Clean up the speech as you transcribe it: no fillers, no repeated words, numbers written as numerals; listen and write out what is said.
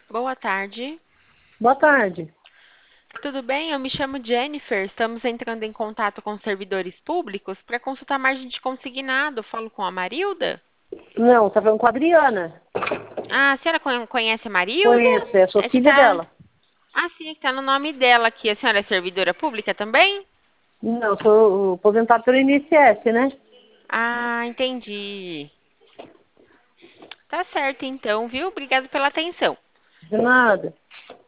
Boa tarde. Boa tarde. Tudo bem? Eu me chamo Jennifer. Estamos entrando em contato com os servidores públicos para consultar margem de consignado. Falo com a Marilda? Não, tá falando com a Adriana. Ah, a senhora conhece a Marilda? Conheço, é, sou É que filha tá. dela. Ah, sim, está no nome dela aqui. A senhora é servidora pública também? Não, sou aposentada pelo INSS, né? Ah, entendi. Tá certo então, viu? Obrigada pela atenção. De nada.